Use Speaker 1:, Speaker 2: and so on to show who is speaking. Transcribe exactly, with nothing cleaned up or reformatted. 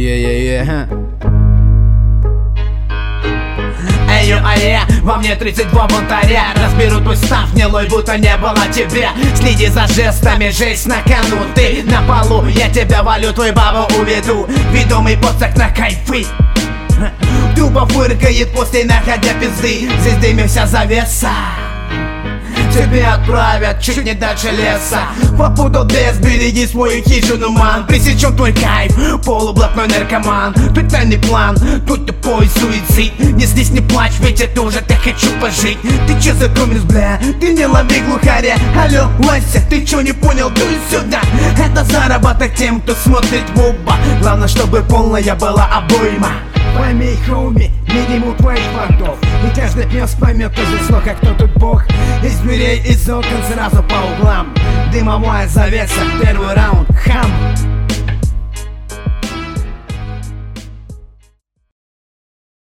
Speaker 1: Е-е-е.
Speaker 2: Эй, ае, во мне тридцать два бунтаря. Разберут твой став, гнилой, будто не было тебя. Следи за жестами, жесть на кону. Ты на полу, я тебя валю, твою бабу уведу. Ведомый подсак на кайфы. Тупо фыркает после находя пизды. Здесь дымится завеса. Тебя отправят чуть не дальше леса. Попутал без, береги свою хижину, ман. Пресечем твой кайф, полублатной наркоман. Тут тайный план, тут тупой суицид. Не здесь не плачь, ведь это уже так хочу пожить. Ты чё знакомишь, бля, ты не лови глухаря. Алло, Вася, ты чё не понял, дуй сюда. Это заработок тем, кто смотрит в оба. Главное, чтобы полная была обойма.
Speaker 1: Пойми, хоуми, минимум твоих фантов. И каждый пес поймет, кто здесь но как кто тут бог. Из дверей, из окон, сразу по углам. Дымовая завеса, первый раунд, хам.